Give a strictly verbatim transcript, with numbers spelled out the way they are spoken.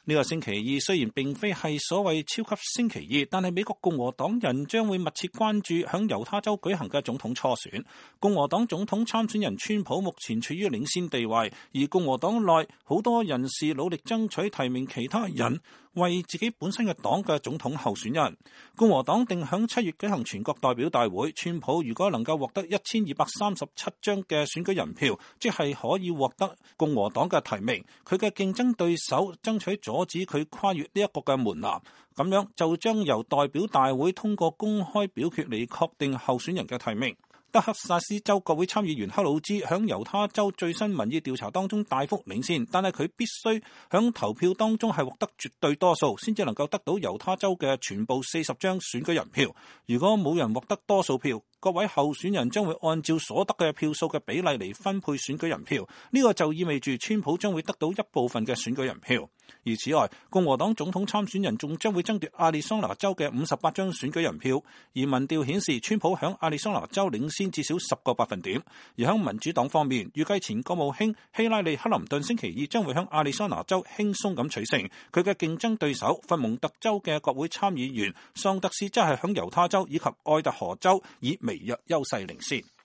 呢個星期二雖然並非係所謂超級星期二，但係美國共和黨人將會密切關注響猶他州舉行嘅總統初選。共和黨總統參選人川普目前處於領先地位，而共和黨內好多人士努力爭取提名其他人為自己本身嘅黨嘅總統候選人。共和黨定響七月舉行全國代表大會，川普如果能夠獲得一千二百三十七張嘅選舉人票，即係可以獲得共和黨嘅提名，佢嘅競爭對手爭取阻止佢跨越呢一個嘅門檻，咁樣就將由代表大會通過公開表決嚟確定候選人嘅提名。德克薩斯州國會參議員克魯茲響猶他州最新民意調查當中大幅領先，但係佢必須響投票當中係獲得絕對多數，先至能夠得到猶他州嘅全部四十張選舉人票。如果冇人獲得多數票，各位候選人將會按照所得嘅票數嘅比例嚟分配選舉人票，呢個就意味住川普將會得到一部分嘅選舉人票。而此外，共和黨總統參選人仲將會爭奪亞利桑那州嘅五十八張選舉人票，而民調顯示川普響亞利桑那州領先至少十個百分點。而響民主黨方面，預計前國務卿希拉里克林頓星期二將會響亞利桑那州輕鬆咁取勝，佢嘅競爭對手佛蒙特州嘅國會參議員桑德斯則係響猶他州以及愛達荷州以微弱優勢領先。